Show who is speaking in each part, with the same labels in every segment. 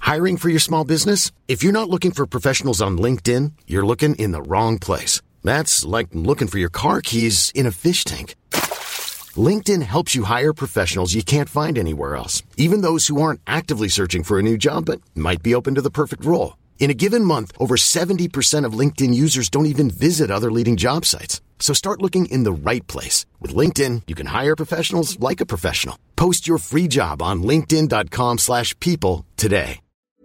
Speaker 1: Hiring for your small business? If you're not looking for professionals on LinkedIn, you're looking in the wrong place. That's like looking for your car keys in a fish tank. LinkedIn helps you hire professionals you can't find anywhere else, even those who aren't actively searching for a new job but might be open to the perfect role. In a given month, over 70% of LinkedIn users don't even visit other leading job sites. So start looking in the right place. With LinkedIn, you can hire professionals like a professional. Post your free job on linkedin.com/people today.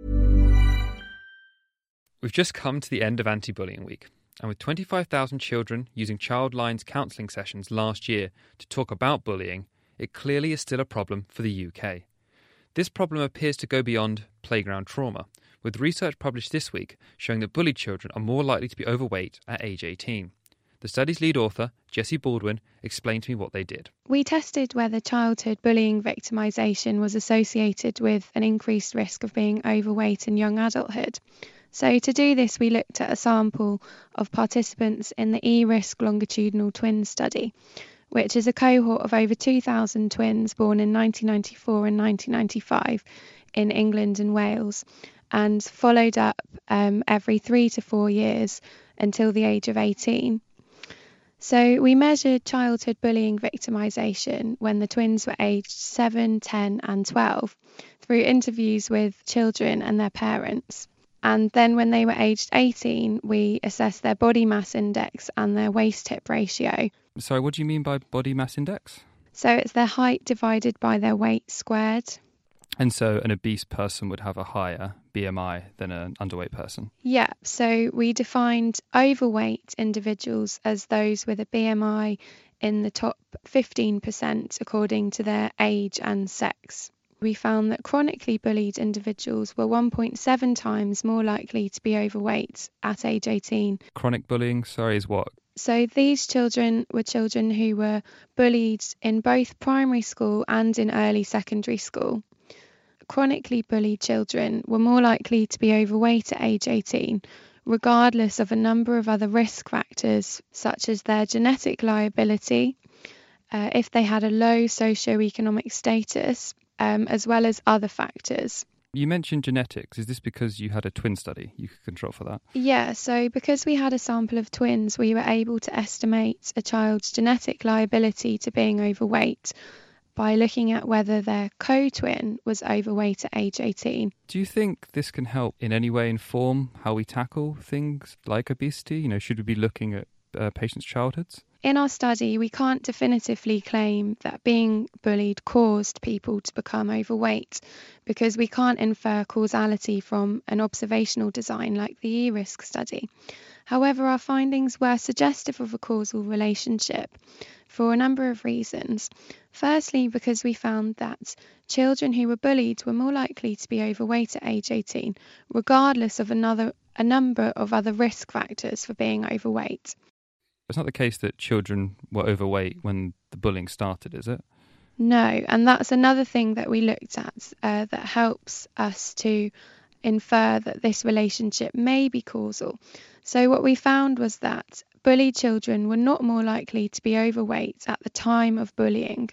Speaker 2: We've just come to the end of Anti-Bullying Week. And with 25,000 children using Childline's counselling sessions last year to talk about bullying, it clearly is still a problem for the UK. This problem appears to go beyond playground trauma, with research published this week showing that bullied children are more likely to be overweight at age 18. The study's lead author, Jessie Baldwin, explained to me what they did.
Speaker 3: We tested whether childhood bullying victimisation was associated with an increased risk of being overweight in young adulthood. So to do this, we looked at a sample of participants in the eRisk longitudinal twin study, which is a cohort of over 2,000 twins born in 1994 and 1995 in England and Wales, and followed up every 3 to 4 years until the age of 18. So we measured childhood bullying victimisation when the twins were aged 7, 10 and 12 through interviews with children and their parents. And then when they were aged 18, we assessed their body mass index and their waist-hip ratio.
Speaker 2: Sorry, what do you mean by body mass index?
Speaker 3: So it's their height divided by their weight squared.
Speaker 2: And so an obese person would have a higher BMI than an underweight person?
Speaker 3: Yeah, so we defined overweight individuals as those with a BMI in the top 15% according to their age and sex. We found that chronically bullied individuals were 1.7 times more likely to be overweight at age 18.
Speaker 2: Chronic bullying, is what?
Speaker 3: So these children were children who were bullied in both primary school and in early secondary school. Chronically bullied children were more likely to be overweight at age 18, regardless of a number of other risk factors, such as their genetic liability, if they had a low socioeconomic status, as well as other factors.
Speaker 2: You mentioned genetics. Is this because you had a twin study you could control for that?
Speaker 3: Yeah, so because we had a sample of twins, we were able to estimate a child's genetic liability to being overweight by looking at whether their co-twin was overweight at age 18.
Speaker 2: Do you think this can help in any way inform how we tackle things like obesity? Should we be looking at patients' childhoods?
Speaker 3: In our study, we can't definitively claim that being bullied caused people to become overweight because we can't infer causality from an observational design like the eRisk study. However, our findings were suggestive of a causal relationship for a number of reasons. Firstly, because we found that children who were bullied were more likely to be overweight at age 18, regardless of a number of other risk factors for being overweight.
Speaker 2: It's not the case that children were overweight when the bullying started, is it?
Speaker 3: No, and that's another thing that we looked at that helps us to infer that this relationship may be causal. So what we found was that bullied children were not more likely to be overweight at the time of bullying.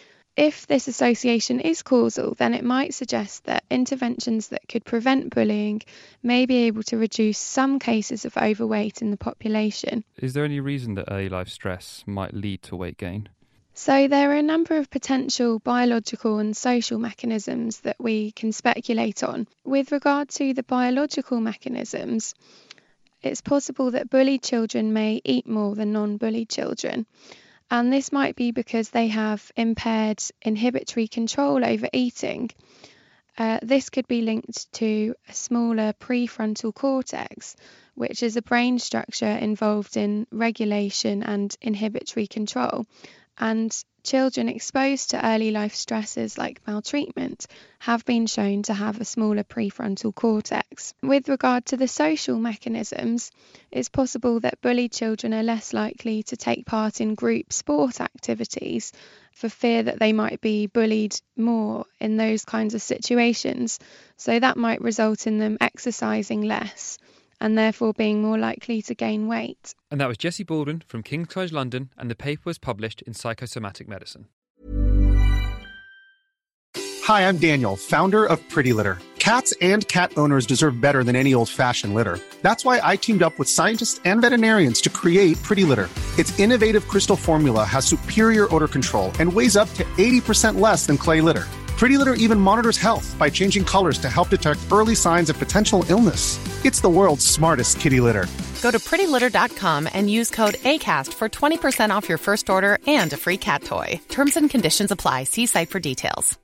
Speaker 3: If this association is causal, then it might suggest that interventions that could prevent bullying may be able to reduce some cases of overweight in the population.
Speaker 2: Is there any reason that early life stress might lead to weight gain?
Speaker 3: So there are a number of potential biological and social mechanisms that we can speculate on. With regard to the biological mechanisms, it's possible that bullied children may eat more than non-bullied children. And this might be because they have impaired inhibitory control over eating. This could be linked to a smaller prefrontal cortex, which is a brain structure involved in regulation and inhibitory control. And children exposed to early life stresses like maltreatment have been shown to have a smaller prefrontal cortex. With regard to the social mechanisms, it's possible that bullied children are less likely to take part in group sport activities for fear that they might be bullied more in those kinds of situations. So that might result in them exercising less and therefore being more likely to gain weight.
Speaker 2: And that was Jessie Baldwin from King's College London, and the paper was published in Psychosomatic Medicine.
Speaker 4: Hi, I'm Daniel, founder of Pretty Litter. Cats and cat owners deserve better than any old-fashioned litter. That's why I teamed up with scientists and veterinarians to create Pretty Litter. Its innovative crystal formula has superior odor control and weighs up to 80% less than clay litter. Pretty Litter even monitors health by changing colors to help detect early signs of potential illness. It's the world's smartest kitty litter.
Speaker 5: Go to prettylitter.com and use code ACAST for 20% off your first order and a free cat toy. Terms and conditions apply. See site for details.